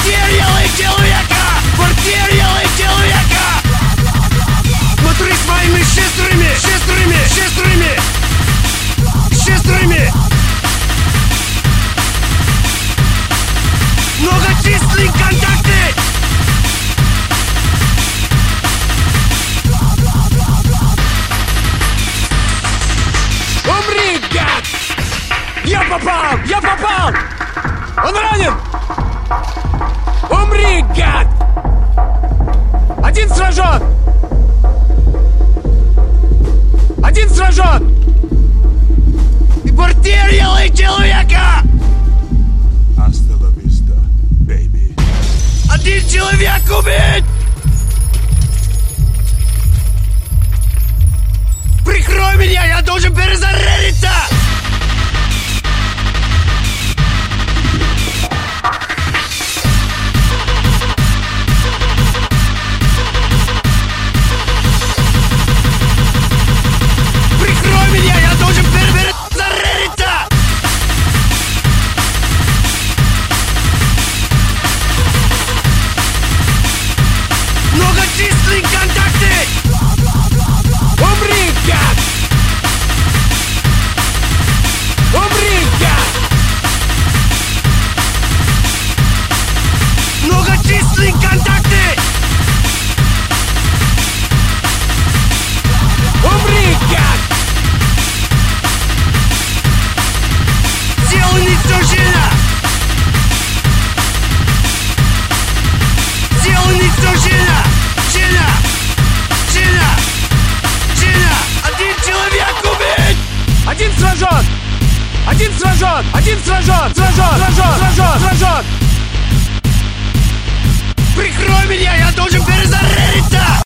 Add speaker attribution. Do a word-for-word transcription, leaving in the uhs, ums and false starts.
Speaker 1: Потеряли человека! Потеряли человека! Смотри своими шестерами! Шестерами! Шестерами! Шестерами! Многочисленные контакты! Умри, гад! Я попал! Я попал! Он ранен! Умри, гад! Один сражен! Один сражен! И потеряли человека!
Speaker 2: Hasta la vista, baby.
Speaker 1: Один человек убит! Прикрой меня, я должен перезарядиться! Прикрой меня, я должен перезарядиться! Многочисленные контакты! Умри, гад! Умри, гад! Многочисленные контакты! Умри, гад! Тело уничтожено! Тело уничтожено! Чина! Чина! Чина! Один человек убит! Один сражен! Один сражен! Один сражен! Сражен! Сражен! Сражен! Сражен! Прикрой меня, я должен перезарядиться!